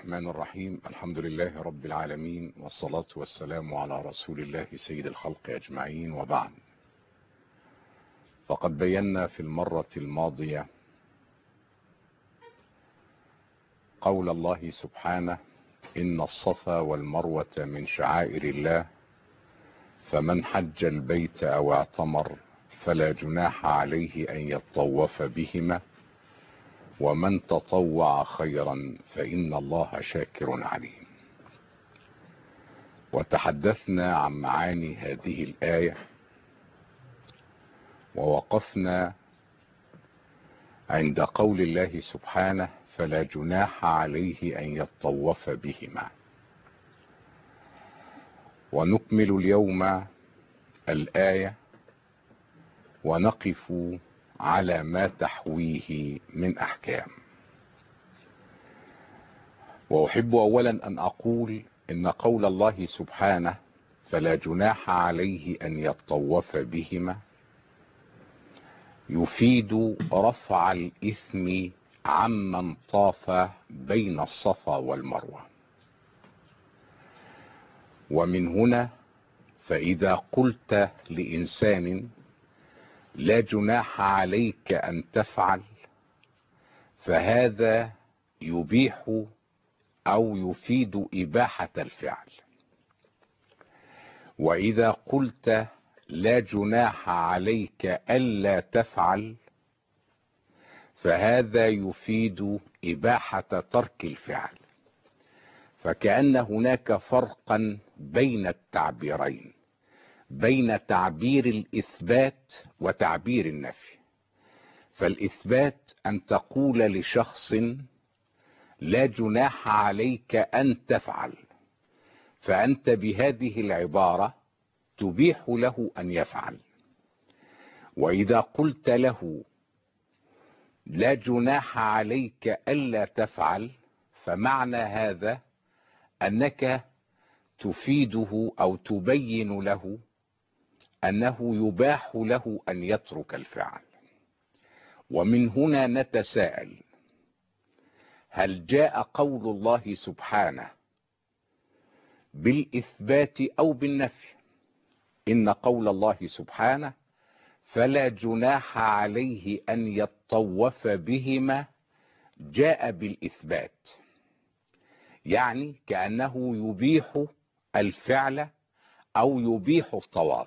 الرحمن الرحيم. الحمد لله رب العالمين، والصلاة والسلام على رسول الله سيد الخلق أجمعين، وبعد. فقد بينا في المرة الماضية قول الله سبحانه: إن الصفا والمروة من شعائر الله، فمن حج البيت أو اعتمر فلا جناح عليه أن يطوف بهما، ومن تطوع خيرا فإن الله شاكر عليم. وتحدثنا عن معاني هذه الآية، ووقفنا عند قول الله سبحانه: فلا جناح عليه أن يطوف بهما. ونكمل اليوم الآية ونقف على ما تحويه من أحكام. وأحب أولا أن أقول إن قول الله سبحانه: فلا جناح عليه أن يطوف بهما، يفيد رفع الإثم عمن طاف بين الصفا والمروة. ومن هنا فإذا قلت لإنسان لا جناح عليك أن تفعل، فهذا يبيح أو يفيد إباحة الفعل. وإذا قلت لا جناح عليك ألا تفعل، فهذا يفيد إباحة ترك الفعل. فكأن هناك فرقا بين التعبيرين، بين تعبير الإثبات وتعبير النفي. فالإثبات أن تقول لشخص لا جناح عليك أن تفعل، فأنت بهذه العبارة تبيح له أن يفعل. وإذا قلت له لا جناح عليك ألا تفعل، فمعنى هذا أنك تفيده أو تبين له أنه يباح له أن يترك الفعل. ومن هنا نتساءل: هل جاء قول الله سبحانه بالإثبات أو بالنفي؟ إن قول الله سبحانه فلا جناح عليه أن يطوف بهما جاء بالإثبات، يعني كأنه يبيح الفعل أو يبيح الطواف.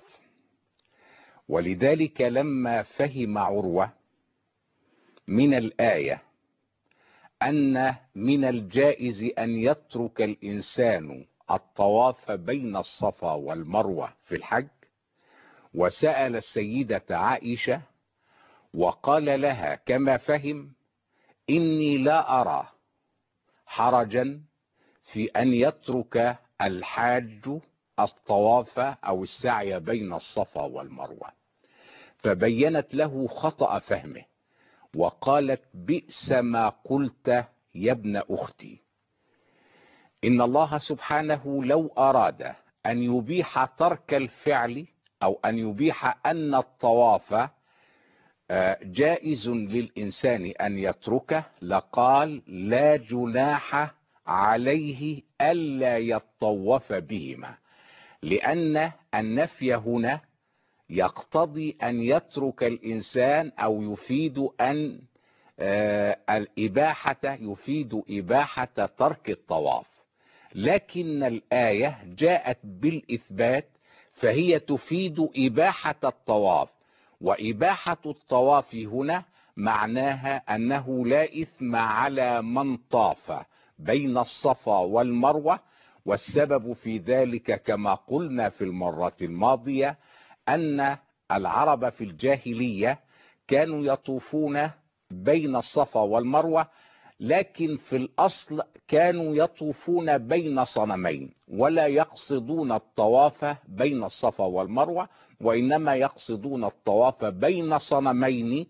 ولذلك لما فهم عروة من الآية أن من الجائز أن يترك الإنسان الطواف بين الصفا والمروة في الحج، وسأل السيدة عائشة وقال لها كما فهم: إني لا أرى حرجا في أن يترك الحاج الطواف أو السعي بين الصفا والمروة. فبينت له خطأ فهمه وقالت: بئس ما قلت يا ابن أختي. إن الله سبحانه لو أراد أن يبيح ترك الفعل أو أن يبيح أن الطواف جائز للإنسان أن يتركه لقال: لا جناح عليه ألا يطوف بهما، لأن النفي هنا يقتضي أن يترك الإنسان أو يفيد أن الإباحة، يفيد إباحة ترك الطواف. لكن الآية جاءت بالإثبات، فهي تفيد إباحة الطواف. وإباحة الطواف هنا معناها أنه لا إثم على من طاف بين الصفا والمروة. والسبب في ذلك كما قلنا في المرة الماضية أن العرب في الجاهلية كانوا يطوفون بين الصفا والمروة، لكن في الأصل كانوا يطوفون بين صنمين، ولا يقصدون الطواف بين الصفا والمروة، وإنما يقصدون الطواف بين صنمين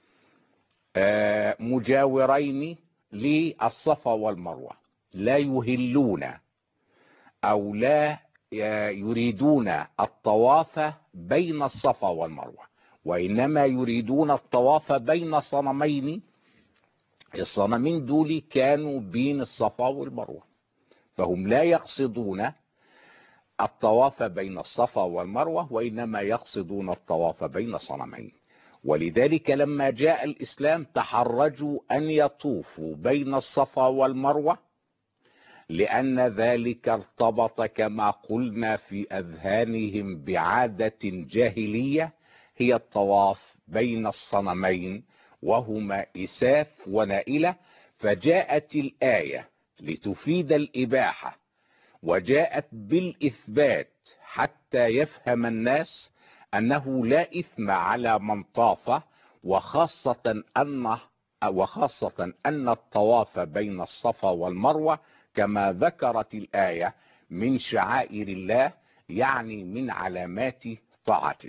مجاورين للصفا والمروة. لا يهلون أو لا يريدون الطواف بين الصفا والمروة، وإنما يريدون الطواف بين صنمين الصنمين دول كانوا بين الصفا والمروة، فهم لا يقصدون الطواف بين الصفا والمروة، وإنما يقصدون الطواف بين صنمين. ولذلك لما جاء الإسلام تحرجوا أن يطوفوا بين الصفا والمروة، لأن ذلك ارتبط كما قلنا في أذهانهم بعادة جاهلية هي الطواف بين الصنمين، وهما إساف ونائلة. فجاءت الآية لتفيد الإباحة، وجاءت بالإثبات حتى يفهم الناس أنه لا إثم على من طاف، وخاصة أن الطواف بين الصفا والمروة كما ذكرت الآية من شعائر الله، يعني من علامات طاعته.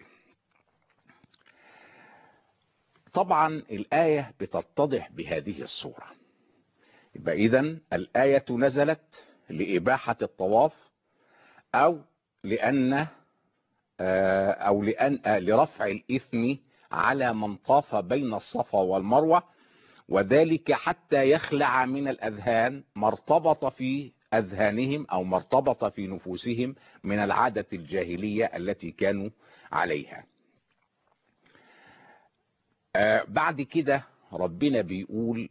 طبعا الآية بتتضح بهذه الصورة. يبقى إذن الآية نزلت لإباحة الطواف، أو لرفع الإثم على من طاف بين الصفا والمروة، وذلك حتى يخلع من الأذهان ما ارتبط في أذهانهم أو ما ارتبط في نفوسهم من العادة الجاهلية التي كانوا عليها. بعد كده ربنا بيقول: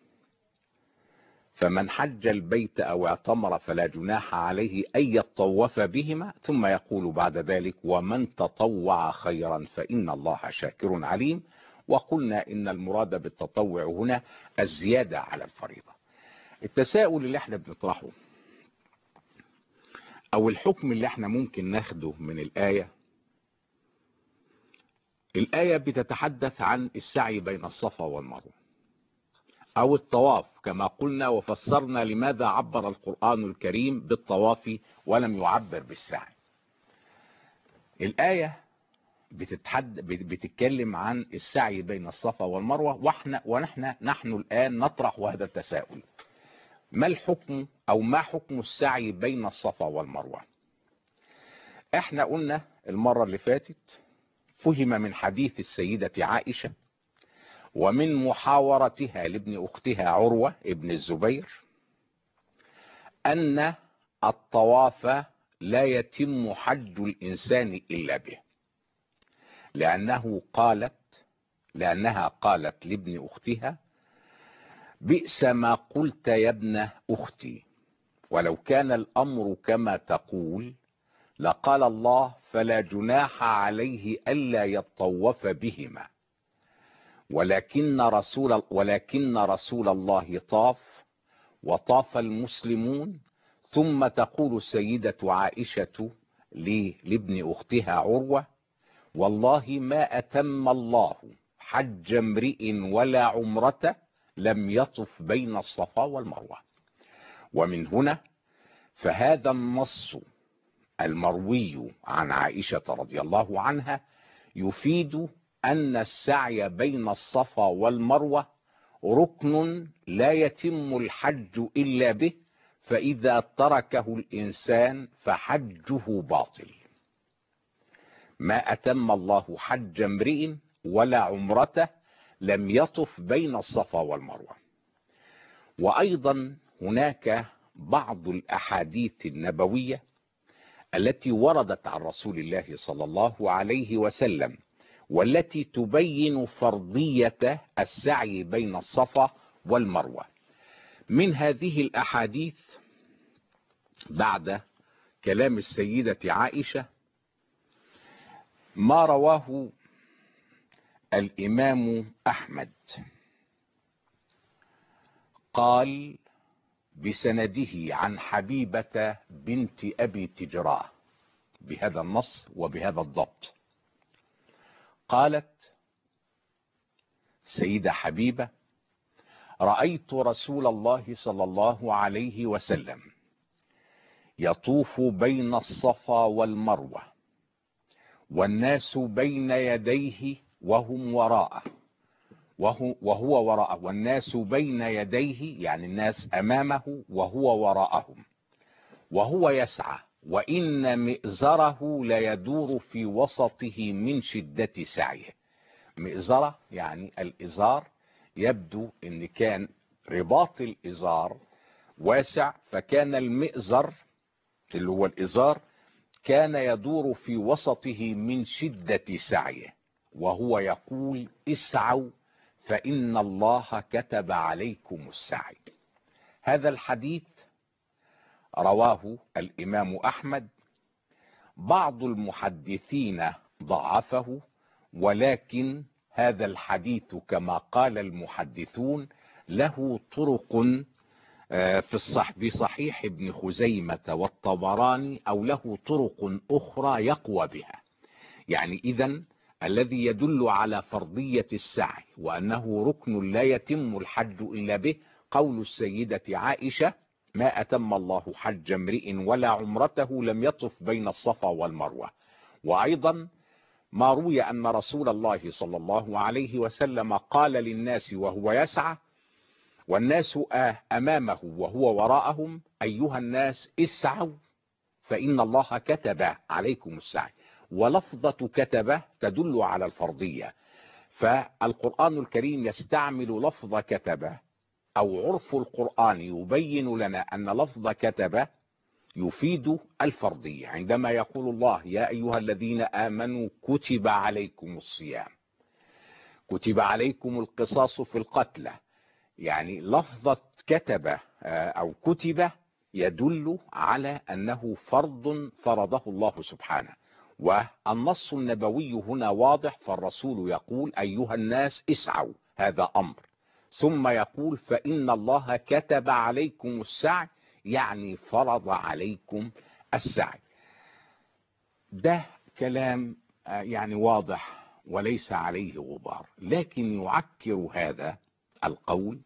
فمن حج البيت أو اعتمر فلا جناح عليه أن يطوف بهما، ثم يقول بعد ذلك: ومن تطوع خيرا فإن الله شاكر عليم. وقلنا إن المراد بالتطوع هنا الزيادة على الفريضة. التساؤل اللي احنا بنطرحه أو الحكم اللي احنا ممكن ناخده من الآية بتتحدث عن السعي بين الصفا والمروة أو الطواف كما قلنا، وفسرنا لماذا عبر القرآن الكريم بالطواف ولم يعبر بالسعي. الآية بتتكلم عن السعي بين الصفا والمروة، ونحن الآن نطرح هذا التساؤل: ما الحكم أو ما حكم السعي بين الصفا والمروة؟ احنا قلنا المرة اللي فاتت فهم من حديث السيدة عائشة ومن محاورتها لابن أختها عروة ابن الزبير أن الطواف لا يتم حج الإنسان إلا به، لأنها قالت لابن أختها: بئس ما قلت يا ابن أختي، ولو كان الأمر كما تقول لقال الله: فلا جناح عليه ألا يطوف بهما، ولكن رسول الله طاف وطاف المسلمون. ثم تقول السيدة عائشة لابن أختها عروة: والله ما أتم الله حج امرئ ولا عمرة لم يطف بين الصفا والمروة. ومن هنا فهذا النص المروي عن عائشة رضي الله عنها يفيد أن السعي بين الصفا والمروة ركن لا يتم الحج إلا به، فإذا تركه الإنسان فحجه باطل. ما أتم الله حج امرئ ولا عمرته لم يطف بين الصفا والمروة. وأيضا هناك بعض الأحاديث النبوية التي وردت عن رسول الله صلى الله عليه وسلم والتي تبين فرضية السعي بين الصفا والمروة. من هذه الأحاديث بعد كلام السيدة عائشة ما رواه الإمام أحمد قال بسنده عن حبيبة بنت أبي تجراه بهذا النص وبهذا الضبط. قالت سيدة حبيبة: رأيت رسول الله صلى الله عليه وسلم يطوف بين الصفا والمروة والناس بين يديه وهم وراءه، وهو وراءه، والناس بين يديه يعني الناس أمامه وهو وراءهم، وهو يسعى، وإن مئزره ليدور في وسطه من شدة سعيه. مئزرة يعني الإزار، يبدو إن كان رباط الإزار واسع، فكان المئزر اللي هو الإزار كان يدور في وسطه من شدة سعيه، وهو يقول اسعوا فإن الله كتب عليكم السعي. هذا الحديث رواه الإمام أحمد. بعض المحدثين ضعفه، ولكن هذا الحديث كما قال المحدثون له طرق في صحيح ابن خزيمة والطبراني، أو له طرق أخرى يقوى بها. يعني إذن الذي يدل على فرضية السعي وأنه ركن لا يتم الحج إلا به قول السيدة عائشة: ما أتم الله حج امرئ ولا عمرته لم يطف بين الصفا والمروة. وأيضا ما روي أن رسول الله صلى الله عليه وسلم قال للناس وهو يسعى والناس أمامه وهو وراءهم: أيها الناس اسعوا فإن الله كتب عليكم السعي. ولفظة كتب تدل على الفرضية، فالقرآن الكريم يستعمل لفظ كتب، أو عرف القرآن يبين لنا أن لفظ كتب يفيد الفرضية. عندما يقول الله: يا أيها الذين آمنوا كتب عليكم الصيام، كتب عليكم القصاص في القتلى، يعني لفظة كتب أو كتب يدل على أنه فرض فرضه الله سبحانه. والنص النبوي هنا واضح، فالرسول يقول: أيها الناس اسعوا، هذا أمر، ثم يقول: فإن الله كتب عليكم السعي، يعني فرض عليكم السعي. ده كلام يعني واضح وليس عليه غبار، لكن يعكر هذا القول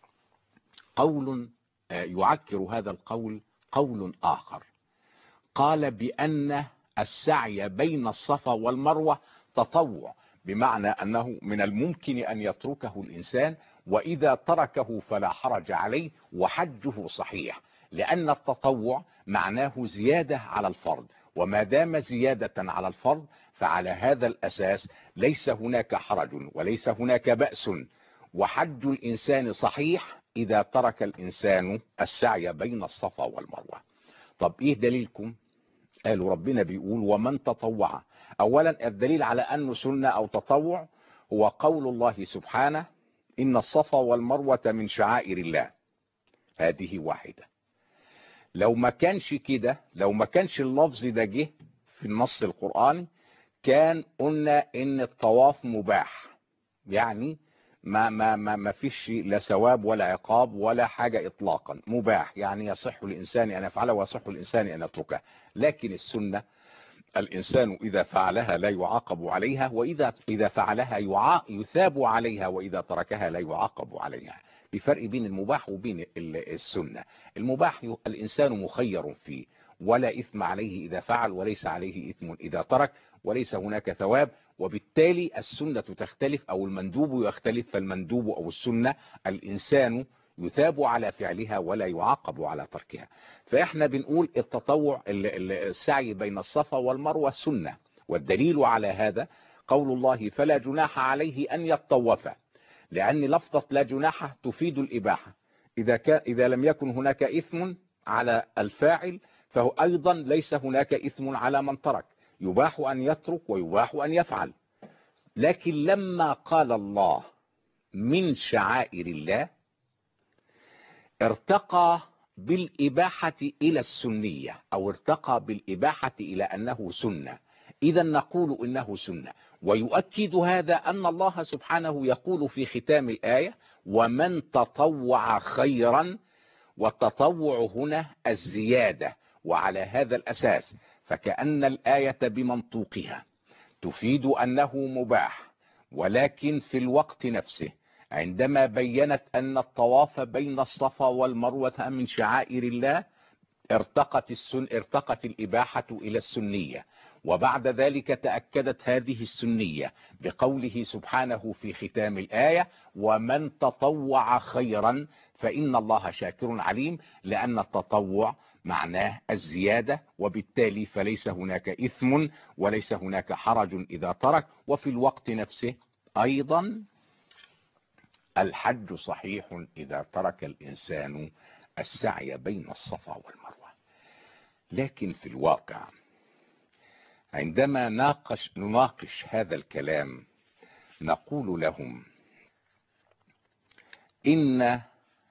قول آخر، قال بأن السعي بين الصفا والمروة تطوع، بمعنى أنه من الممكن أن يتركه الإنسان، وإذا تركه فلا حرج عليه وحجه صحيح، لأن التطوع معناه زيادة على الفرض، وما دام زيادة على الفرض فعلى هذا الأساس ليس هناك حرج وليس هناك بأس، وحج الإنسان صحيح إذا ترك الإنسان السعي بين الصفا والمروة. طب إيه دليلكم؟ قالوا ربنا بيقول: ومن تطوع. أولا الدليل على أنه سنة أو تطوع هو قول الله سبحانه: إن الصفا والمروة من شعائر الله. هذه واحدة. لو ما كانش كده، لو ما كانش اللفظ ده جه في النص القرآني، كان قلنا إن الطواف مباح، يعني ما فيش لا ثواب ولا عقاب ولا حاجة إطلاقا، مباح، يعني يصح الإنسان أن يفعله ويصح الإنسان أن يتركه. لكن السنة الإنسان إذا فعلها لا يعاقب عليها، وإذا فعلها يثاب عليها، وإذا تركها لا يعاقب عليها. بفرق بين المباح وبين السنة. المباح الإنسان مخير فيه، ولا إثم عليه إذا فعل، وليس عليه إثم إذا ترك، وليس هناك ثواب. وبالتالي السنة تختلف أو المندوب يختلف، فالمندوب أو السنة الإنسان يثاب على فعلها ولا يعاقب على تركها. فإحنا بنقول التطوع السعي بين الصفا والمروة سنة، والدليل على هذا قول الله: فلا جناح عليه أن يطوف، لأن لفظة لا جناح تفيد الإباحة. إذا لم يكن هناك إثم على الفاعل، فهو أيضا ليس هناك إثم على من ترك، يباح أن يترك ويباح أن يفعل. لكن لما قال الله من شعائر الله، ارتقى بالإباحة إلى السنية، أو ارتقى بالإباحة إلى أنه سنة. إذا نقول إنه سنة. ويؤكد هذا أن الله سبحانه يقول في ختام الآية: ومن تطوع خيرا. والتطوع هنا الزيادة. وعلى هذا الأساس فكأن الآية بمنطوقها تفيد أنه مباح، ولكن في الوقت نفسه عندما بينت أن الطواف بين الصفا والمروة من شعائر الله، ارتقت الإباحة إلى السنية. وبعد ذلك تأكدت هذه السنية بقوله سبحانه في ختام الآية: ومن تطوع خيرا فإن الله شاكر عليم، لأن التطوع معناه الزيادة، وبالتالي فليس هناك إثم وليس هناك حرج إذا ترك. وفي الوقت نفسه أيضا الحج صحيح إذا ترك الإنسان السعي بين الصفا والمروة. لكن في الواقع عندما نناقش هذا الكلام نقول لهم إن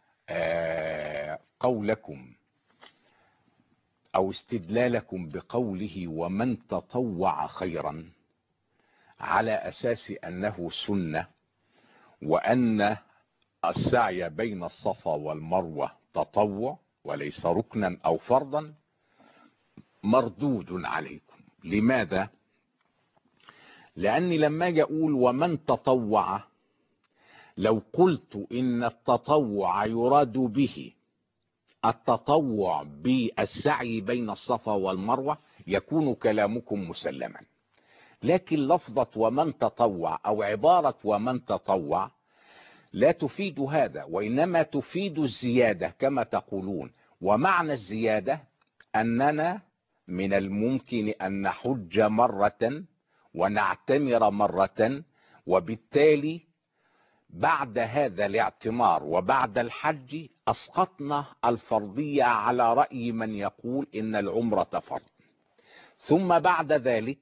قولكم أو استدلالكم بقوله ومن تطوع خيرا على أساس أنه سنة، وأن السعي بين الصفا والمروة تطوع وليس ركنا أو فرضا، مردود عليكم. لماذا؟ لأني لما أجي أقول ومن تطوع، لو قلت إن التطوع يراد به التطوع بالسعي بين الصفا والمروة يكون كلامكم مسلما. لكن لفظة ومن تطوع أو عبارة ومن تطوع لا تفيد هذا، وإنما تفيد الزيادة كما تقولون. ومعنى الزيادة أننا من الممكن أن نحج مرة ونعتمر مرة، وبالتالي بعد هذا الاعتمار وبعد الحج أسقطنا الفرضية على رأي من يقول إن العمرة فرض. ثم بعد ذلك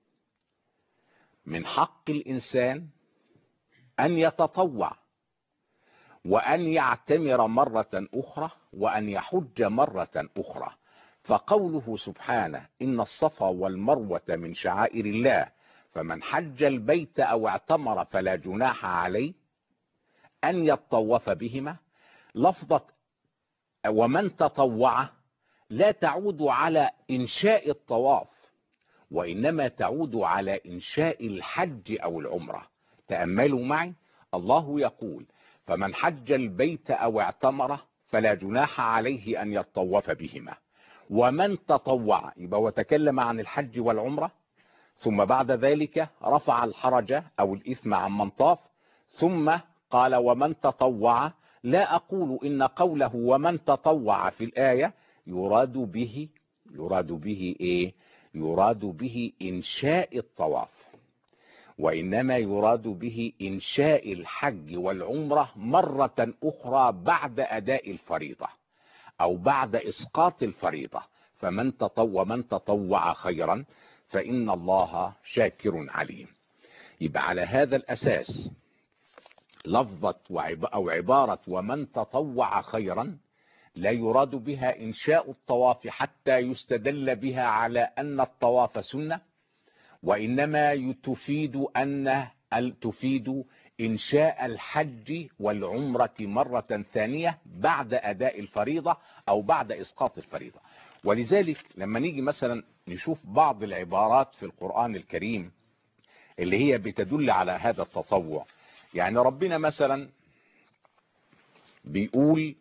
من حق الإنسان أن يتطوع وأن يعتمر مرة أخرى وأن يحج مرة أخرى. فقوله سبحانه إن الصفا والمروة من شعائر الله فمن حج البيت أو اعتمر فلا جناح عليه أن يطوف بهما، لفظة ومن تطوع لا تعود على إنشاء الطواف، وإنما تعود على إنشاء الحج أو العمرة. تأملوا معي، الله يقول فمن حج البيت أو اعتمر فلا جناح عليه أن يطوف بهما. ومن تطوع يبقى وتكلم عن الحج والعمرة، ثم بعد ذلك رفع الحرج أو الإثم عن من طاف، ثم قال ومن تطوع. لا أقول إن قوله ومن تطوع في الآية يراد به إيه؟ يراد به إنشاء الطواف، وإنما يراد به إنشاء الحج والعمرة مرة أخرى بعد أداء الفريضة أو بعد إسقاط الفريضة. فمن تطوع خيرا فإن الله شاكر عليم. يبقى على هذا الأساس لفظة أو عبارة ومن تطوع خيرا لا يراد بها إنشاء الطواف حتى يستدل بها على أن الطواف سنة، وإنما تفيد إنشاء الحج والعمرة مرة ثانية بعد أداء الفريضة أو بعد إسقاط الفريضة. ولذلك لما نيجي مثلا نشوف بعض العبارات في القرآن الكريم اللي هي بتدل على هذا التطوع، يعني ربنا مثلا بيقول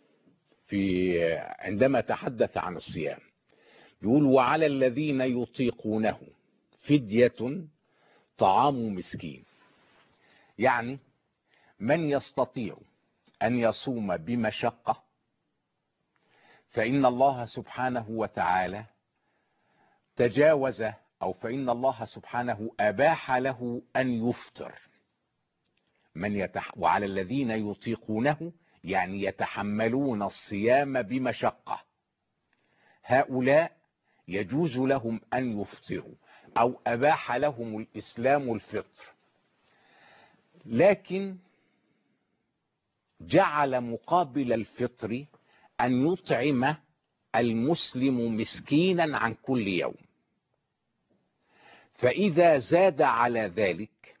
عندما تحدث عن الصيام يقول وعلى الذين يطيقونه فدية طعام مسكين. يعني من يستطيع أن يصوم بمشقة فإن الله سبحانه وتعالى تجاوز، أو فإن الله سبحانه أباح له أن يفطر. وعلى الذين يطيقونه يعني يتحملون الصيام بمشقة، هؤلاء يجوز لهم أن يفطروا أو أباح لهم الإسلام الفطر، لكن جعل مقابل الفطر أن يطعم المسلم مسكينا عن كل يوم. فإذا زاد على ذلك،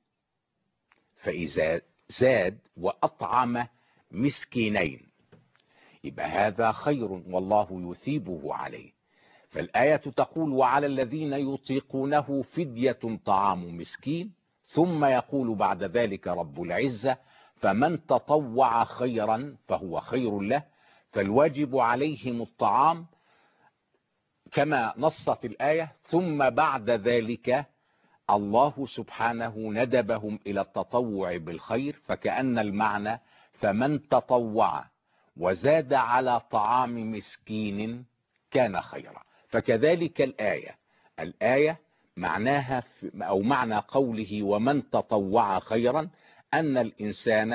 فإذا زاد وأطعم مسكينين يبقى هذا خير والله يثيبه عليه. فالآية تقول وعلى الذين يطيقونه فدية طعام مسكين، ثم يقول بعد ذلك رب العزة فمن تطوع خيرا فهو خير له. فالواجب عليهم الطعام كما نصت الآية، ثم بعد ذلك الله سبحانه ندبهم إلى التطوع بالخير، فكأن المعنى فمن تطوع وزاد على طعام مسكين كان خيرا. فكذلك الآية معناها أو معنى قوله ومن تطوع خيرا أن الإنسان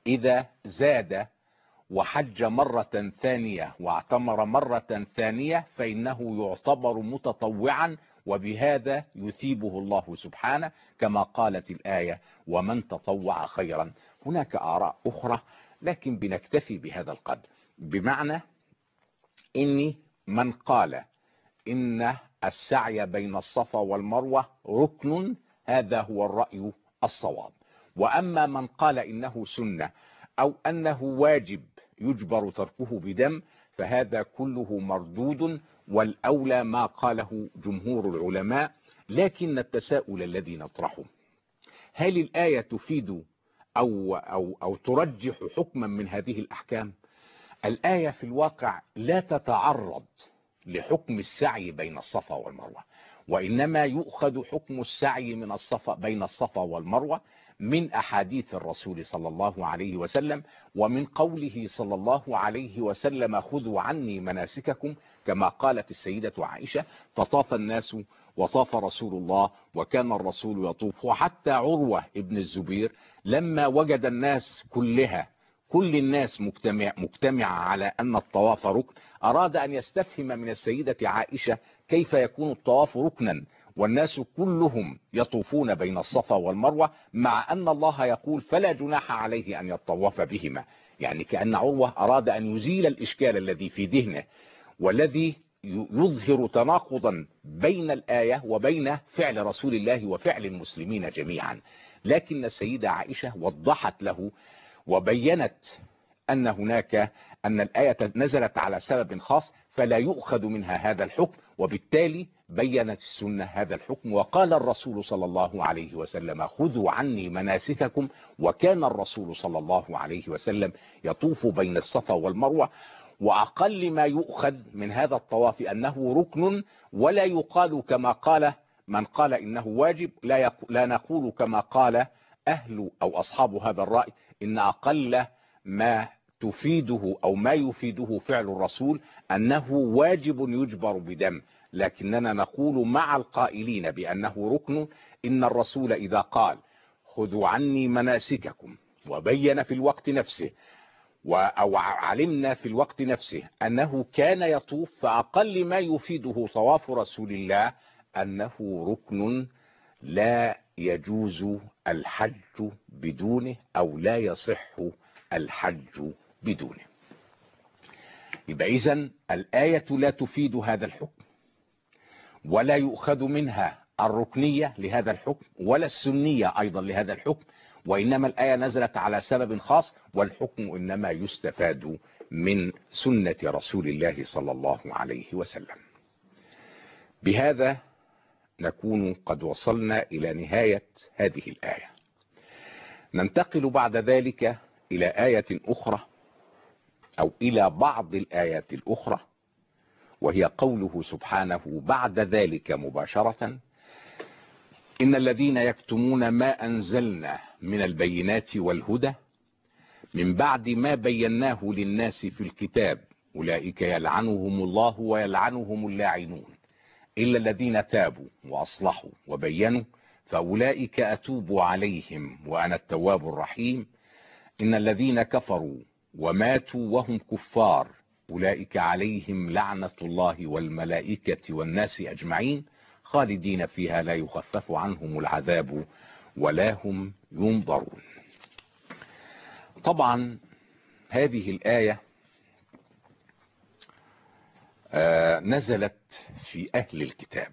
إذا زاد وحج مرة ثانية واعتمر مرة ثانية فإنه يعتبر متطوعا، وبهذا يثيبه الله سبحانه كما قالت الآية: ومن تطوع خيرا. هناك آراء أخرى لكن بنكتفي بهذا القدر، بمعنى إن من قال إن السعي بين الصفا والمروة ركن، هذا هو الرأي الصواب. وأما من قال إنه سنة أو أنه واجب يجبر تركه بدم، فهذا كله مردود، والأولى ما قاله جمهور العلماء. لكن التساؤل الذي نطرحه: هل الآية تفيد أو ترجح حكما من هذه الأحكام؟ الآية في الواقع لا تتعرض لحكم السعي بين الصفا والمروة، وإنما يؤخذ حكم السعي بين الصفا والمروة من أحاديث الرسول صلى الله عليه وسلم، ومن قوله صلى الله عليه وسلم: خذوا عني مناسككم، كما قالت السيدة عائشة: فطاف الناس وطاف رسول الله وكان الرسول يطوف. وحتى عروة ابن الزبير لما وجد الناس كل الناس مجتمع على أن الطواف ركن، أراد أن يستفهم من السيدة عائشة كيف يكون الطواف ركنا والناس كلهم يطوفون بين الصفا والمروة، مع أن الله يقول: فلا جناح عليه أن يطوف بهما. يعني كأن عروة أراد أن يزيل الإشكال الذي في ذهنه، والذي يظهر تناقضا بين الآية وبين فعل رسول الله وفعل المسلمين جميعا. لكن السيدة عائشة وضحت له وبينت أن الآية نزلت على سبب خاص فلا يؤخذ منها هذا الحكم، وبالتالي بينت السنة هذا الحكم. وقال الرسول صلى الله عليه وسلم: خذوا عني مناسككم. وكان الرسول صلى الله عليه وسلم يطوف بين الصفا والمروة، وأقل ما يؤخذ من هذا الطواف أنه ركن، ولا يقال كما قال من قال إنه واجب. لا نقول كما قال أهل أو أصحاب هذا الرأي إن أقل ما تفيده أو ما يفيده فعل الرسول أنه واجب يجبر بدم، لكننا نقول مع القائلين بأنه ركن: إن الرسول إذا قال: خذوا عني مناسككم، وبين في الوقت نفسه أو علمنا في الوقت نفسه أنه كان يطوف، فأقل ما يفيده طواف رسول الله أنه ركن لا يجوز الحج بدونه، أو لا يصح الحج بدونه. يبقى إذن الآية لا تفيد هذا الحكم، ولا يؤخذ منها الركنية لهذا الحكم، ولا السنية أيضا لهذا الحكم، وإنما الآية نزلت على سبب خاص، والحكم إنما يستفاد من سنة رسول الله صلى الله عليه وسلم. بهذا نكون قد وصلنا إلى نهاية هذه الآية. ننتقل بعد ذلك إلى آية أخرى، أو إلى بعض الآيات الأخرى، وهي قوله سبحانه بعد ذلك مباشرة: إن الذين يكتمون ما أنزلنا من البينات والهدى من بعد ما بيناه للناس في الكتاب أولئك يلعنهم الله ويلعنهم اللاعنون إلا الذين تابوا وأصلحوا وبينوا فأولئك أتوب عليهم وأنا التواب الرحيم. إن الذين كفروا وماتوا وهم كفار أولئك عليهم لعنة الله والملائكة والناس أجمعين خالدين فيها لا يخفف عنهم العذاب ولا هم ينظرون. طبعا هذه الآية نزلت في أهل الكتاب،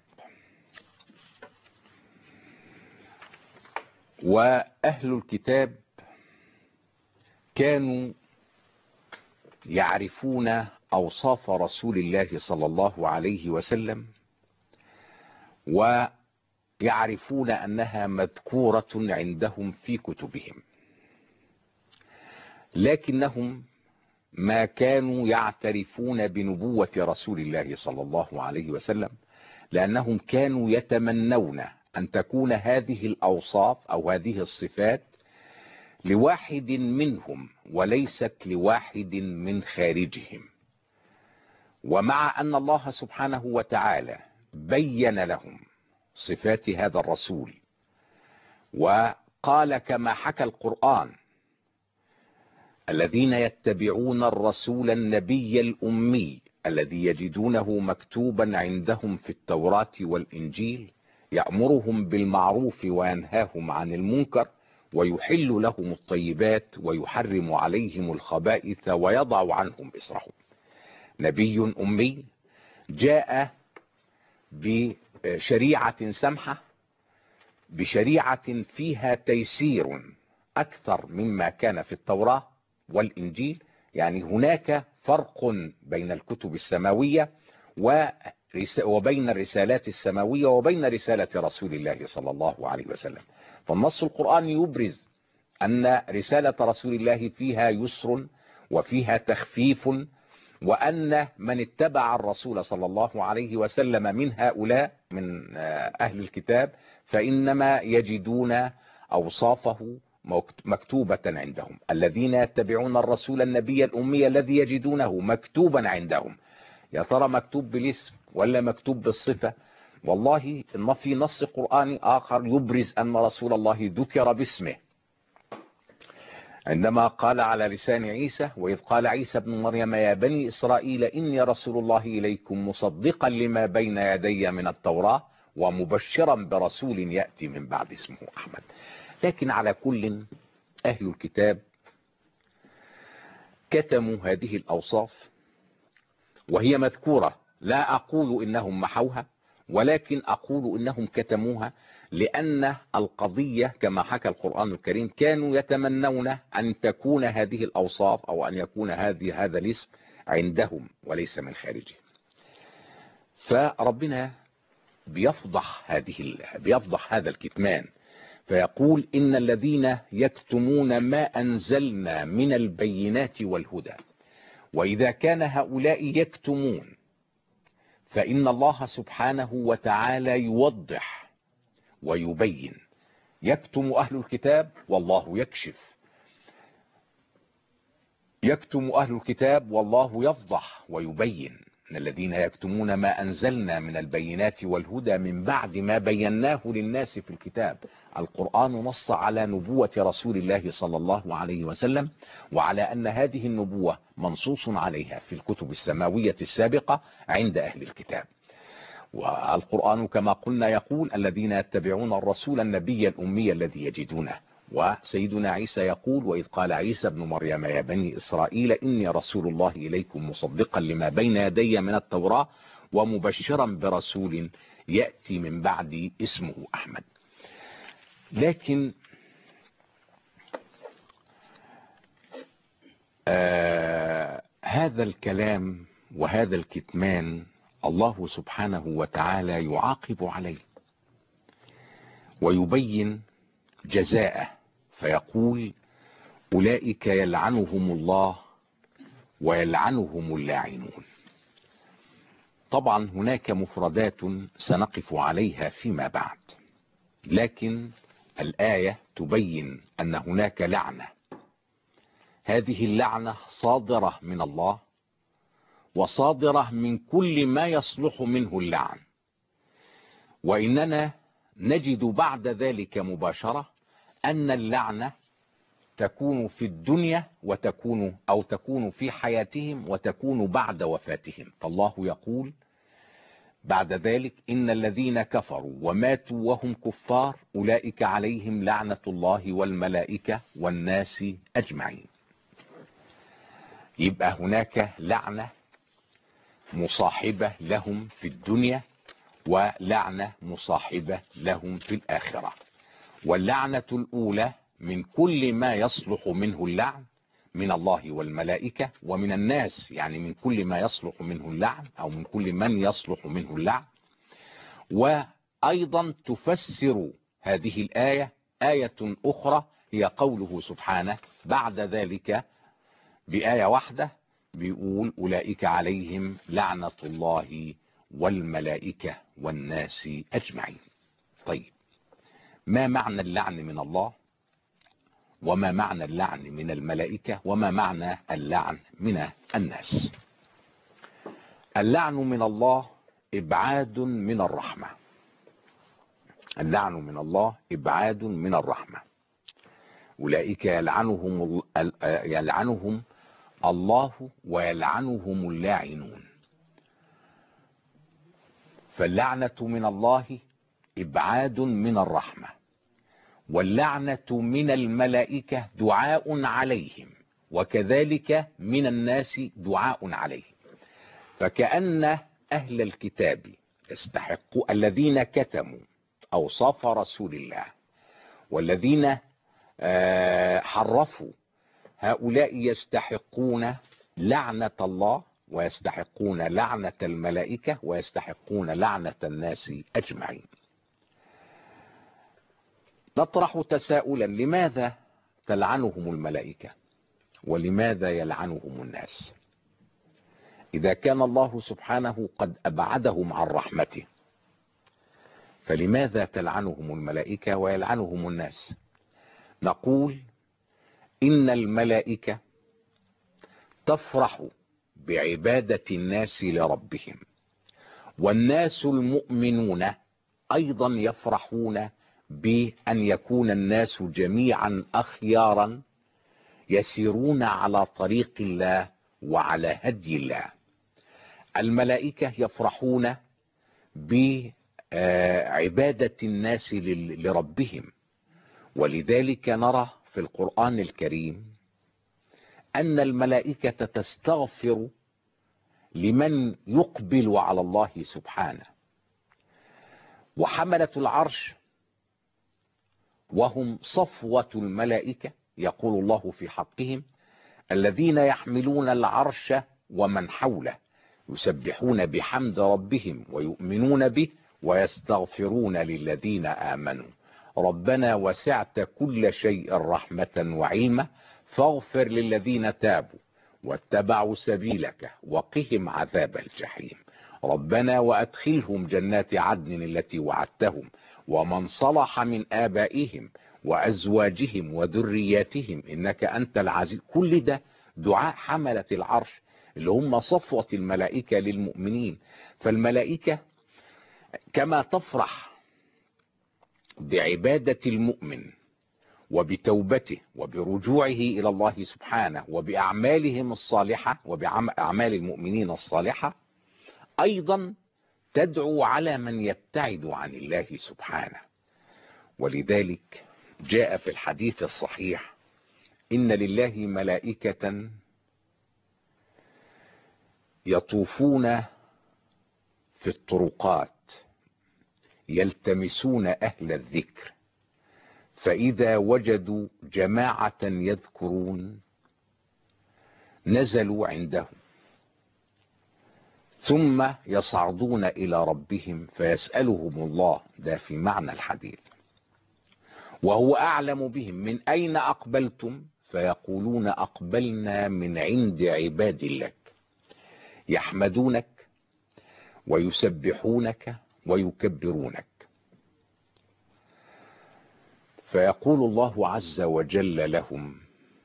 وأهل الكتاب كانوا يعرفون أوصاف رسول الله صلى الله عليه وسلم، ويعرفون أنها مذكورة عندهم في كتبهم، لكنهم ما كانوا يعترفون بنبوة رسول الله صلى الله عليه وسلم، لأنهم كانوا يتمنون أن تكون هذه الأوصاف أو هذه الصفات لواحد منهم وليست لواحد من خارجهم. ومع أن الله سبحانه وتعالى بين لهم صفات هذا الرسول، وقال كما حكى القرآن الذين يتبعون الرسول النبي الأمي الذي يجدونه مكتوبا عندهم في التوراة والإنجيل يأمرهم بالمعروف وينهاهم عن المنكر ويحل لهم الطيبات ويحرم عليهم الخبائث ويضع عنهم إصرهم. نبي أمي جاء بشريعة سمحة، بشريعة فيها تيسير أكثر مما كان في التوراة والإنجيل. يعني هناك فرق بين الكتب السماوية وبين الرسالات السماوية وبين رسالة رسول الله صلى الله عليه وسلم. فالنص القرآني يبرز أن رسالة رسول الله فيها يسر وفيها تخفيف، وأن من اتبع الرسول صلى الله عليه وسلم من هؤلاء من أهل الكتاب فإنما يجدون أوصافه مكتوبة عندهم. الذين يتبعون الرسول النبي الأمي الذي يجدونه مكتوبا عندهم. يا ترى مكتوب بالاسم ولا مكتوب بالصفة؟ والله إن في نص قرآني آخر يبرز أن رسول الله ذكر باسمه عندما قال على لسان عيسى: وإذ قال عيسى ابن مريم يا بني إسرائيل إني رسول الله إليكم مصدقا لما بين يدي من التوراة ومبشرا برسول يأتي من بعد اسمه أحمد. لكن على كل أهل الكتاب كتموا هذه الأوصاف وهي مذكورة. لا أقول إنهم محوها، ولكن أقول إنهم كتموها لأن القضية كما حكى القرآن الكريم كانوا يتمنون أن تكون هذه الأوصاف أو أن يكون هذا الاسم عندهم وليس من خارجه. فربنا بيفضح هذا الكتمان، فيقول: إن الذين يكتمون ما أنزلنا من البينات والهدى. وإذا كان هؤلاء يكتمون فإن الله سبحانه وتعالى يوضح ويبين. يكتم أهل الكتاب والله يكشف، يكتم أهل الكتاب والله يفضح ويبين. إن الذين يكتمون ما أنزلنا من البينات والهدى من بعد ما بيناه للناس في الكتاب. القرآن نص على نبوة رسول الله صلى الله عليه وسلم، وعلى أن هذه النبوة منصوص عليها في الكتب السماوية السابقة عند أهل الكتاب. والقرآن كما قلنا يقول: الذين يتبعون الرسول النبي الأمي الذي يجدونه. وسيدنا عيسى يقول: وإذ قال عيسى ابن مريم يا بني إسرائيل إني رسول الله إليكم مصدقا لما بين يدي من التوراة ومبشرا برسول يأتي من بعد اسمه أحمد. لكن هذا الكلام وهذا الكتمان الله سبحانه وتعالى يعاقب عليه ويبين جزاءه، فيقول: أولئك يلعنهم الله ويلعنهم اللاعنون. طبعا هناك مفردات سنقف عليها فيما بعد، لكن الآية تبين أن هناك لعنة. هذه اللعنة صادرة من الله وصادرة من كل ما يصلح منه اللعن. وإننا نجد بعد ذلك مباشرة أن اللعنة تكون في الدنيا تكون في حياتهم وتكون بعد وفاتهم. فالله يقول بعد ذلك: إن الذين كفروا وماتوا وهم كفار أولئك عليهم لعنة الله والملائكة والناس أجمعين. يبقى هناك لعنة مصاحبة لهم في الدنيا ولعنة مصاحبة لهم في الآخرة. واللعنة الأولى من كل ما يصلح منه اللعن من الله والملائكة ومن الناس، يعني من كل ما يصلح منه اللعن أو من كل من يصلح منه اللعن. وأيضا تفسر هذه الآية آية أخرى هي قوله سبحانه بعد ذلك بآية واحدة بيقول: أولئك عليهم لعنة الله والملائكة والناس أجمعين. طيب، ما معنى اللعن من الله؟ وما معنى اللعن من الملائكة؟ وما معنى اللعن من الناس؟ اللعن من الله إبعاد من الرحمة. اللعن من الله إبعاد من الرحمة. أولئك يلعنهم الله ويلعنهم اللاعنون. فاللعنة من الله إبعاد من الرحمة، واللعنة من الملائكة دعاء عليهم، وكذلك من الناس دعاء عليهم. فكأن أهل الكتاب يستحقوا، الذين كتموا أوصاف رسول الله والذين حرفوا، هؤلاء يستحقون لعنة الله، ويستحقون لعنة الملائكة، ويستحقون لعنة الناس أجمعين. نطرح تساؤلا: لماذا تلعنهم الملائكة ولماذا يلعنهم الناس؟ إذا كان الله سبحانه قد أبعدهم عن رحمته، فلماذا تلعنهم الملائكة ويلعنهم الناس؟ نقول إن الملائكة تفرح بعبادة الناس لربهم، والناس المؤمنون أيضا يفرحون بأن يكون الناس جميعا أخيارا يسيرون على طريق الله وعلى هدي الله. الملائكة يفرحون بعبادة الناس لربهم، ولذلك نرى في القرآن الكريم أن الملائكة تستغفر لمن يقبل على الله سبحانه. وحملة العرش وهم صفوة الملائكة يقول الله في حقهم: الذين يحملون العرش ومن حوله يسبحون بحمد ربهم ويؤمنون به ويستغفرون للذين آمنوا ربنا وسعت كل شيء رحمة وعلما فاغفر للذين تابوا واتبعوا سبيلك وقهم عذاب الجحيم ربنا وأدخلهم جنات عدن التي وعدتهم ومن صلح من آبائهم وأزواجهم وذرياتهم إنك أنت العزيز. كل ده دعاء حملة العرش اللي هم صفوة الملائكة للمؤمنين. فالملائكة كما تفرح بعبادة المؤمن وبتوبته وبرجوعه إلى الله سبحانه وبأعمالهم الصالحة وبأعمال المؤمنين الصالحة، أيضا تدعو على من يبتعد عن الله سبحانه. ولذلك جاء في الحديث الصحيح: إن لله ملائكة يطوفون في الطرقات يلتمسون أهل الذكر، فإذا وجدوا جماعة يذكرون نزلوا عندهم، ثم يصعدون إلى ربهم فيسألهم الله، ده في معنى الحديث، وهو أعلم بهم: من أين أقبلتم؟ فيقولون أقبلنا من عند عباد لك يحمدونك ويسبحونك ويكبرونك. فيقول الله عز وجل لهم: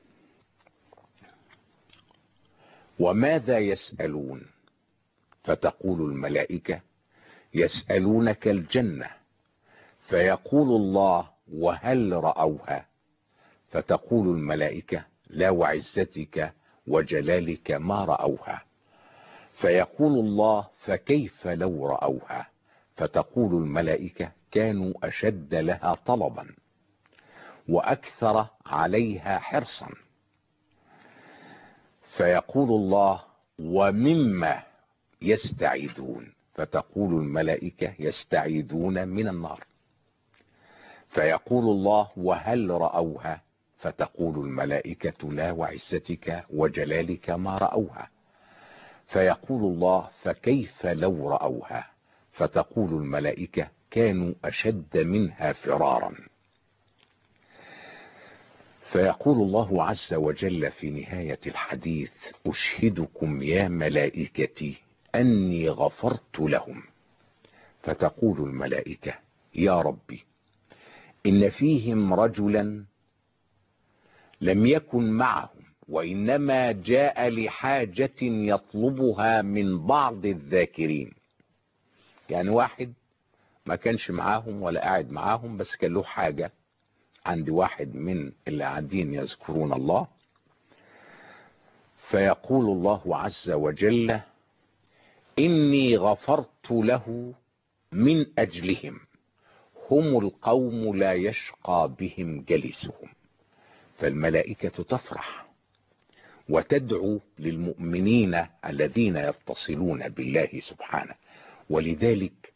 وماذا يسألون؟ فتقول الملائكة: يسألونك الجنة. فيقول الله: وهل رأوها؟ فتقول الملائكة: لا وعزتك وجلالك ما رأوها. فيقول الله: فكيف لو رأوها؟ فتقول الملائكة: كانوا أشد لها طلبا وأكثر عليها حرصا. فيقول الله: ومما يستعيذون؟ فتقول الملائكة: يستعيذون من النار. فيقول الله: وهل رأوها؟ فتقول الملائكة: لا وعزتك وجلالك ما رأوها. فيقول الله: فكيف لو رأوها؟ فتقول الملائكة: كانوا أشد منها فرارا. فيقول الله عز وجل في نهاية الحديث: أشهدكم يا ملائكتي أني غفرت لهم. فتقول الملائكة: يا ربي، إن فيهم رجلا لم يكن معهم وإنما جاء لحاجة يطلبها من بعض الذاكرين. يعني واحد ما كانش معاهم ولا قاعد معاهم، بس كان له حاجة عند واحد من اللي قاعدين يذكرون الله، فيقول الله عز وجل: إني غفرت له من أجلهم، هم القوم لا يشقى بهم جلسهم. فالملائكة تفرح وتدعو للمؤمنين الذين يتصلون بالله سبحانه. ولذلك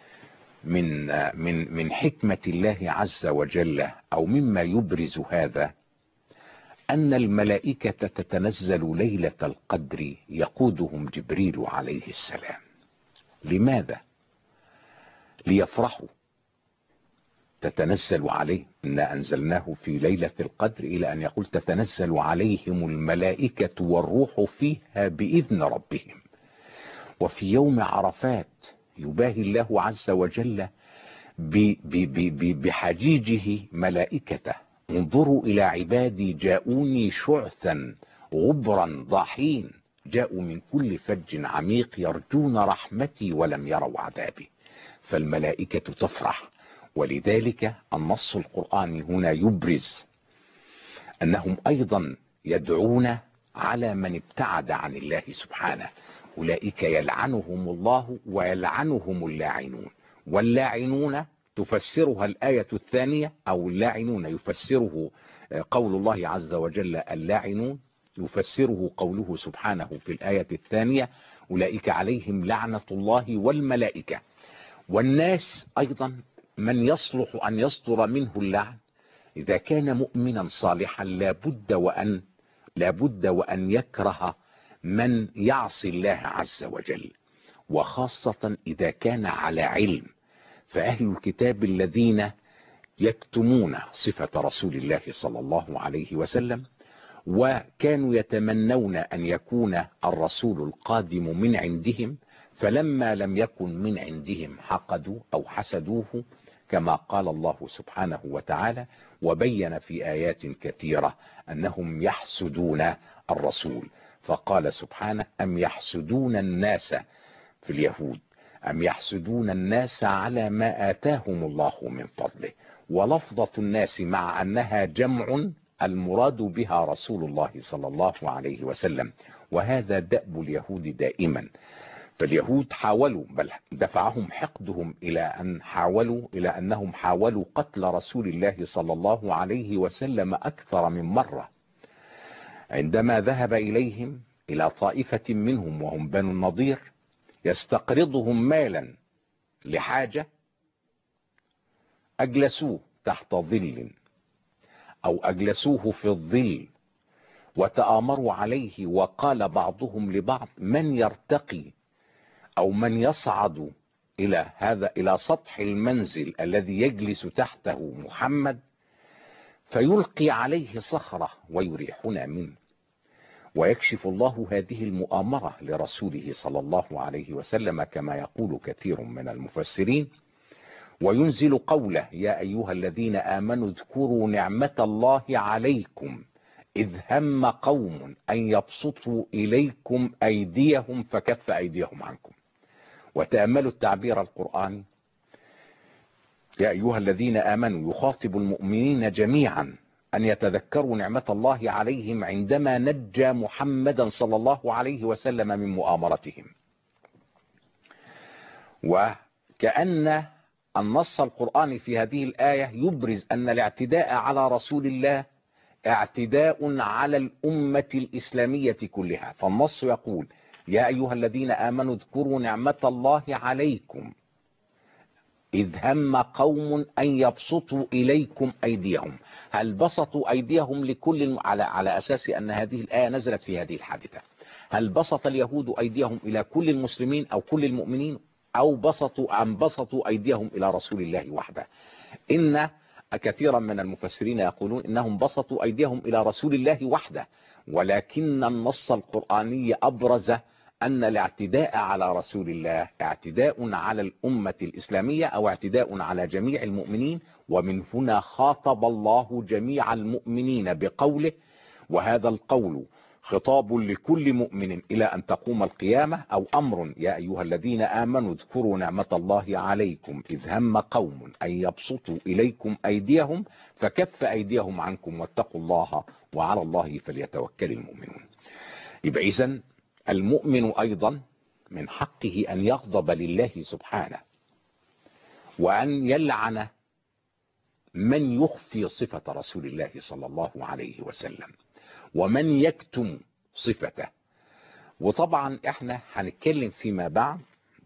من حكمة الله عز وجل، أو مما يبرز هذا، أن الملائكة تتنزل ليلة القدر يقودهم جبريل عليه السلام. لماذا؟ ليفرحوا. تتنزل عليه، إنا أنزلناه في ليلة القدر، إلى أن يقول: تتنزل عليهم الملائكة والروح فيها بإذن ربهم. وفي يوم عرفات يباهي الله عز وجل بحجيجه ملائكته: انظروا إلى عبادي جاءوني شعثا غبرا ضاحين، جاءوا من كل فج عميق يرجون رحمتي ولم يروا عذابي. فالملائكة تفرح. ولذلك النص القرآني هنا يبرز أنهم أيضا يدعون على من ابتعد عن الله سبحانه. أولئك يلعنهم الله ويلعنهم اللاعنون. واللاعنون تفسرها الآية الثانية، أو اللاعنون يفسره قول الله عز وجل اللاعنون، يفسره قوله سبحانه في الآية الثانية: أولئك عليهم لعنة الله والملائكة والناس. أيضا من يصلح أن يصدر منه اللعن إذا كان مؤمنا صالحا لابد وأن يكره من يعصي الله عز وجل، وخاصة إذا كان على علم. فأهل الكتاب الذين يكتمون صفة رسول الله صلى الله عليه وسلم، وكانوا يتمنون أن يكون الرسول القادم من عندهم، فلما لم يكن من عندهم حقدوا أو حسدوه، كما قال الله سبحانه وتعالى وبين في آيات كثيرة أنهم يحسدون الرسول. فقال سبحانه: أم يحسدون الناس، في اليهود، أم يحسدون الناس على ما آتاهم الله من فضله. ولفظة الناس مع أنها جمع المراد بها رسول الله صلى الله عليه وسلم، وهذا دأب اليهود دائما. فاليهود حاولوا، بل دفعهم حقدهم إلى أنهم حاولوا قتل رسول الله صلى الله عليه وسلم أكثر من مرة. عندما ذهب إليهم إلى طائفة منهم وهم بنو النضير يستقرضهم مالا لحاجة، أجلسوه تحت ظل أو أجلسوه في الظل وتآمروا عليه، وقال بعضهم لبعض: من يرتقي أو من يصعد إلى سطح المنزل الذي يجلس تحته محمد فيلقي عليه صخرة ويريحنا منه. ويكشف الله هذه المؤامرة لرسوله صلى الله عليه وسلم كما يقول كثير من المفسرين، وينزل قوله: يا أيها الذين آمنوا اذكروا نعمة الله عليكم إذ هم قوم أن يبسطوا إليكم أيديهم فكف أيديهم عنكم. وتأملوا التعبير القرآني: يا أيها الذين آمنوا يخاطب المؤمنين جميعا أن يتذكروا نعمة الله عليهم عندما نجى محمدا صلى الله عليه وسلم من مؤامرتهم. وكأن النص القرآني في هذه الآية يبرز أن الاعتداء على رسول الله اعتداء على الأمة الإسلامية كلها. فالنص يقول: يا أيها الذين آمنوا اذكروا نعمة الله عليكم إذ هم قوم أن يبسطوا إليكم أيديهم. هل بسطوا أيديهم لكل على أساس أن هذه الآية نزلت في هذه الحادثة؟ هل بسط اليهود أيديهم إلى كل المسلمين أو كل المؤمنين، أو بسطوا أيديهم إلى رسول الله وحده؟ إن كثيرا من المفسرين يقولون إنهم بسطوا أيديهم إلى رسول الله وحده، ولكن النص القرآني أبرز أن الاعتداء على رسول الله اعتداء على الأمة الإسلامية أو اعتداء على جميع المؤمنين. ومن هنا خاطب الله جميع المؤمنين بقوله، وهذا القول خطاب لكل مؤمن إلى أن تقوم القيامة، أو أمر يا أيها الذين آمنوا اذكروا نعمة الله عليكم إذ هم قوم أن يبسطوا إليكم أيديهم فكف أيديهم عنكم واتقوا الله وعلى الله فليتوكل المؤمنون. يبقى إذن المؤمن أيضا من حقه أن يغضب لله سبحانه، وأن يلعن من يخفي صفة رسول الله صلى الله عليه وسلم، ومن يكتم صفته. وطبعا احنا هنتكلم فيما بعد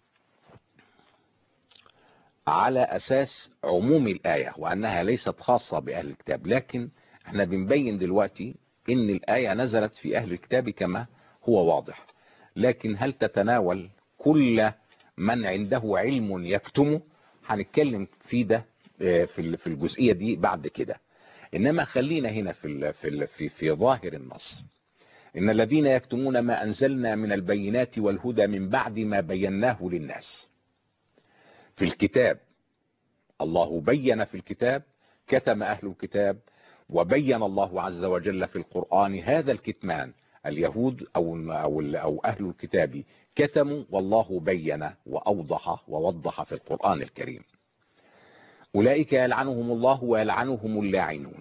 على أساس عموم الآية وأنها ليست خاصة بأهل الكتاب، لكن احنا بنبين دلوقتي إن الآية نزلت في أهل الكتاب كما هو واضح، لكن هل تتناول كل من عنده علم يكتمه؟ هنتكلم في ده في الجزئية دي بعد كده. إنما خلينا هنا في ظاهر النص. إن الذين يكتمون ما أنزلنا من البينات والهدى من بعد ما بيناه للناس في الكتاب. الله بين في الكتاب، كتم أهل الكتاب، وبين الله عز وجل في القرآن هذا الكتمان. اليهود أو أهل الكتاب كتموا، والله بين وأوضح ووضح في القرآن الكريم. أولئك يلعنهم الله ويلعنهم اللاعنون.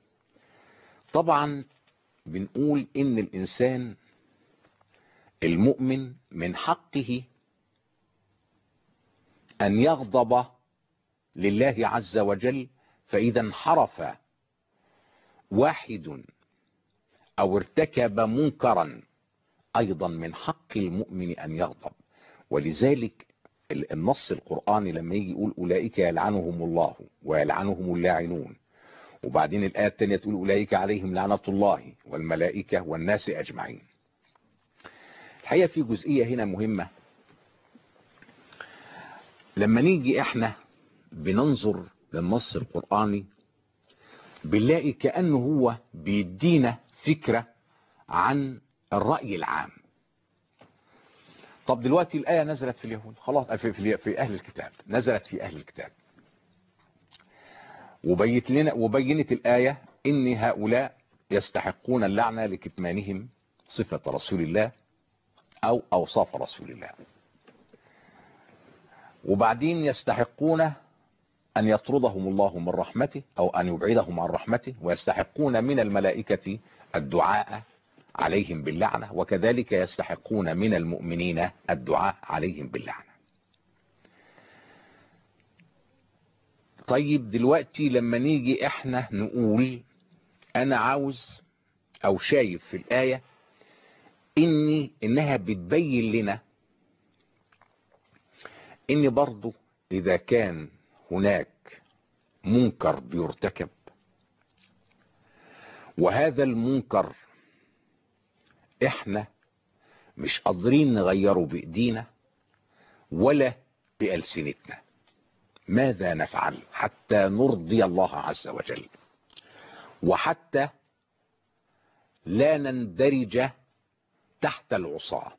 طبعا بنقول إن الإنسان المؤمن من حقه أن يغضب لله عز وجل، فإذا انحرف واحد أو ارتكب منكرا أيضا من حق المؤمن أن يغضب. ولذلك النص القرآني لما يجي يقول أولئك يلعنهم الله ويلعنهم اللاعنون، وبعدين الآية الثانية تقول أولئك عليهم لعنة الله والملائكة والناس أجمعين. الحقيقة في جزئية هنا مهمة. لما نيجي احنا بننظر للنص القرآني بنلاقي كأنه هو بيدينا فكرة عن الرأي العام. طب دلوقتي الآية نزلت في اليهود، خلاص في أهل الكتاب، نزلت في أهل الكتاب، وبينت الآية إن هؤلاء يستحقون اللعنة لكتمانهم صفة رسول الله أو أوصاف رسول الله، وبعدين يستحقون أن يطردهم الله من رحمته أو أن يبعدهم عن رحمته، ويستحقون من الملائكة الدعاء عليهم باللعنة، وكذلك يستحقون من المؤمنين الدعاء عليهم باللعنة. طيب دلوقتي لما نيجي احنا نقول انا عاوز او شايف في الآية انها بتبين لنا ان برضو اذا كان هناك منكر بيرتكب، وهذا المنكر احنا مش قادرين نغيره بايدينا ولا بألسنتنا، ماذا نفعل حتى نرضي الله عز وجل وحتى لا نندرج تحت العصاة؟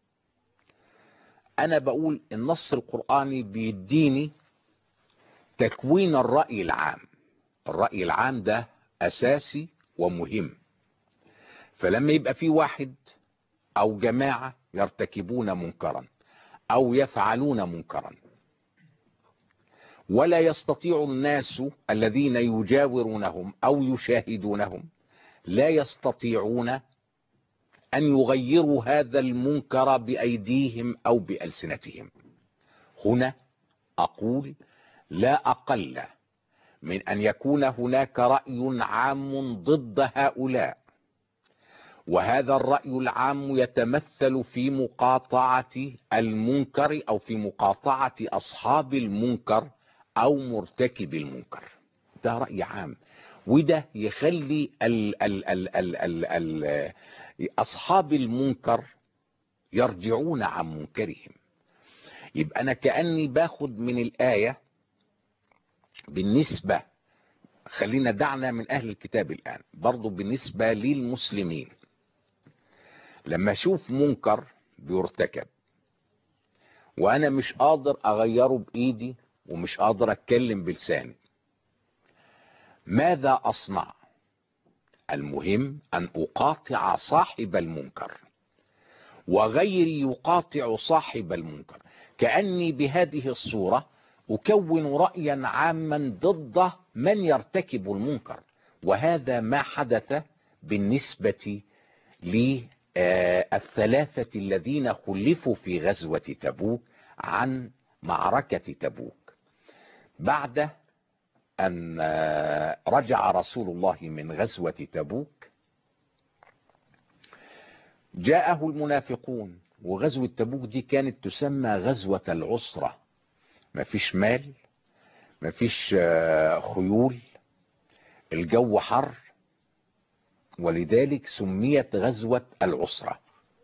انا بقول النص القرآني بيديني تكوين الرأي العام. الرأي العام ده اساسي ومهم. فلما يبقى في واحد او جماعة يرتكبون منكرا او يفعلون منكرا، ولا يستطيع الناس الذين يجاورونهم او يشاهدونهم لا يستطيعون ان يغيروا هذا المنكر بايديهم او بألسنتهم، هنا اقول لا اقل من ان يكون هناك رأي عام ضد هؤلاء، وهذا الرأي العام يتمثل في مقاطعة المنكر او في مقاطعة اصحاب المنكر او مرتكب المنكر. ده رأي عام، وده يخلي اصحاب المنكر يرجعون عن منكرهم. يبقى انا كأني باخد من الآية بالنسبة، خلينا دعنا من اهل الكتاب الان، برضو بالنسبة للمسلمين لما اشوف منكر بيرتكب وانا مش قادر اغيره بايدي ومش قادر اتكلم بلساني، ماذا اصنع؟ المهم أن أقاطع صاحب المنكر وغيري يقاطع صاحب المنكر، كأني بهذه الصورة أكون رأيا عاما ضد من يرتكب المنكر. وهذا ما حدث بالنسبة للثلاثة الذين خلفوا في غزوة تبوك عن معركة تبوك. بعد أن رجع رسول الله من غزوة تبوك جاءه المنافقون، وغزوة تبوك دي كانت تسمى غزوة العسرة، مفيش مال، مفيش خيول، الجو حر، ولذلك سميت غزوة العسرة.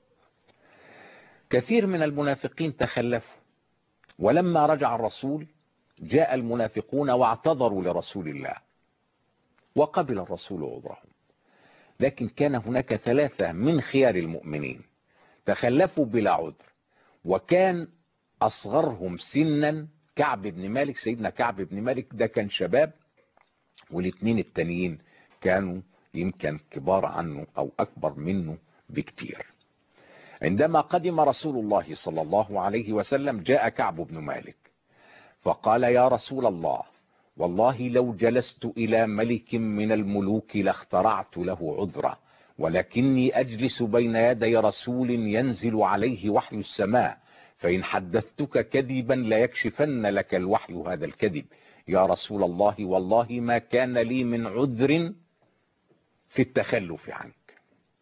كثير من المنافقين تخلفوا، ولما رجع الرسول جاء المنافقون واعتذروا لرسول الله وقبل الرسول عذرهم، لكن كان هناك ثلاثة من خيار المؤمنين تخلفوا بلا عذر، وكان أصغرهم سنا كعب بن مالك. سيدنا كعب بن مالك ده كان شباب، والاثنين التانيين كانوا يمكن كبار عنه أو أكبر منه بكتير. عندما قدم رسول الله صلى الله عليه وسلم جاء كعب بن مالك فقال: يا رسول الله، والله لو جلست إلى ملك من الملوك لاخترعت له عذرا، ولكني أجلس بين يدي رسول ينزل عليه وحي السماء، فإن حدثتك كذبا ليكشفن لك الوحي هذا الكذب. يا رسول الله، والله ما كان لي من عذر في التخلف عنك.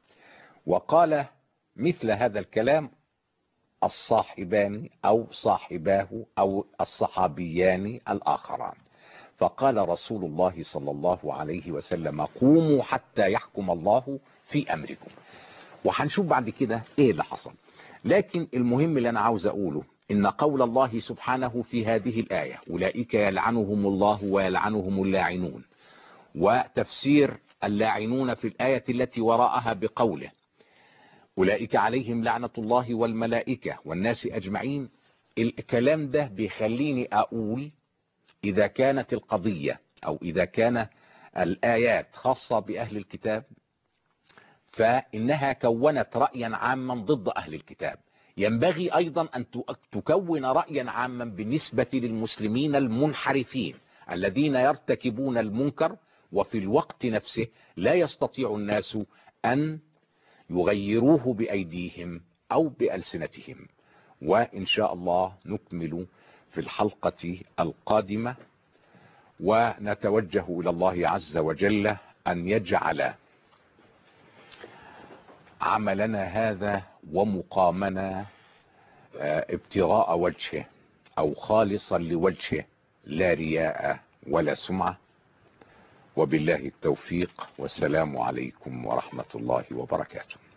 وقال مثل هذا الكلام الصاحبان أو صاحباه أو الصحابيان الآخران. فقال رسول الله صلى الله عليه وسلم: قوموا حتى يحكم الله في أمركم. وهنشوف بعد كده ايه اللي حصل. لكن المهم اللي انا عاوز اقوله ان قول الله سبحانه في هذه الآية: أولئك يلعنهم الله ويلعنهم اللاعنون، وتفسير اللاعنون في الآية التي وراءها بقوله: أولئك عليهم لعنة الله والملائكة والناس أجمعين. الكلام ده بيخليني أقول إذا كانت القضية أو إذا كان الآيات خاصة بأهل الكتاب فإنها كونت رأيا عاما ضد أهل الكتاب، ينبغي أيضا أن تكون رأيا عاما بالنسبة للمسلمين المنحرفين الذين يرتكبون المنكر، وفي الوقت نفسه لا يستطيع الناس أن يغيروه بأيديهم أو بألسنتهم. وإن شاء الله نكمل في الحلقة القادمة، ونتوجه إلى الله عز وجل أن يجعل عملنا هذا ومقامنا ابتغاء وجهه أو خالصا لوجهه، لا رياء ولا سمعة. وبالله التوفيق، والسلام عليكم ورحمة الله وبركاته.